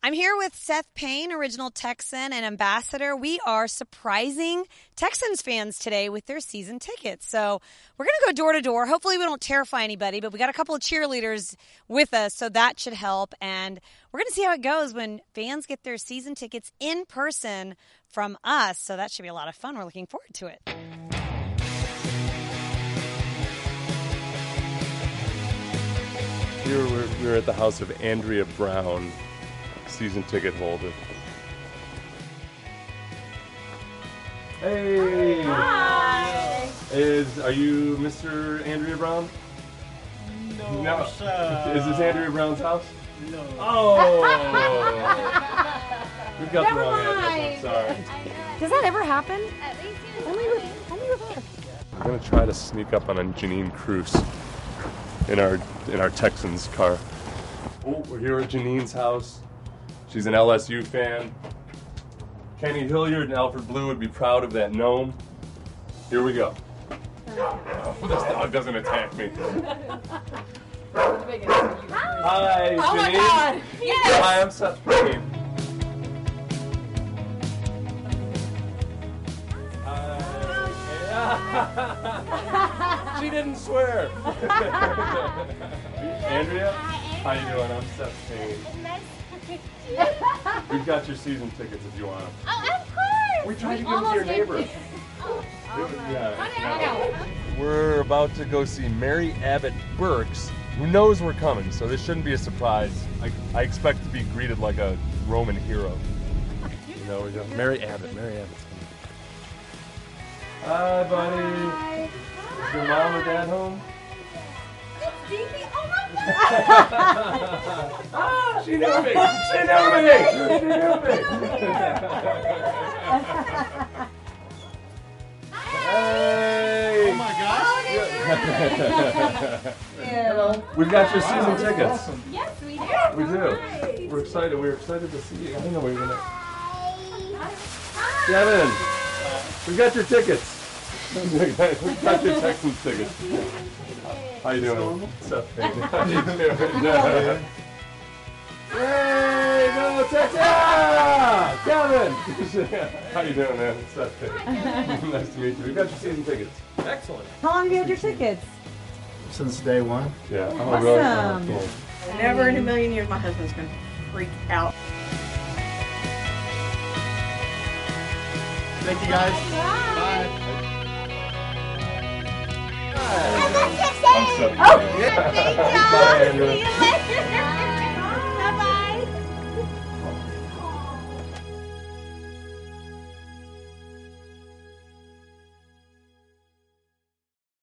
I'm here with Seth Payne, original Texan and ambassador. We are surprising Texans fans today with their season tickets. So we're going to go door to door. Hopefully we don't terrify anybody, but we got a couple of cheerleaders with us, so that should help. And we're going to see how it goes when fans get their season tickets in person from us. So that should be a lot of fun. We're looking forward to it. Here we're at the house of Andrea Brown, season ticket holder. Hey! Hi! Are you Mr. Andrea Brown? No, sir. Is this Andrea Brown's house? No. Oh! We've got the wrong address, I'm sorry. Does that ever happen? Only with us. I'm gonna try to sneak up on a Janine Cruz in our Texans car. Oh, we're here at Janine's house. She's an LSU fan. Kenny Hilliard and Alfred Blue would be proud of that gnome. Here we go. Oh, this dog doesn't attack me. Hi, Janine. Oh my God! Yes! Hi, I'm Seth Payne. She didn't swear. Andrea, how you doing? I'm Seth Payne. Nice to meet you. We've got your season tickets if you want them. Oh, of course! We tried to give them to your neighbor. We're about to go see Mary Abbott Burks, who knows we're coming, so this shouldn't be a surprise. I expect to be greeted like a Roman hero. You know, we go. Mary Abbott's coming. Hi, buddy. Hi. Is your mom or dad home? It's Davey. Oh my God! She knew me! She knew me! Hey! Oh my gosh! Hello. We've got your season tickets. Awesome. Yes, we do. We do. We're excited. We're excited to see you. I know we're gonna. Devin, we got your tickets. We got your Texans tickets. How you doing? Seth Payne. How you doing? Hey, go Texans! Kevin! How you doing, man? Seth Payne. Nice to meet you. We got your season tickets. Excellent. How long have you had your tickets? Since day one. Yeah. Oh, Awesome. really? Oh, cool. Never in a million years my husband's going to freak out. Thank you guys. Bye. I'm Seth Payne. Thank you. Bye, Andrew. See you later.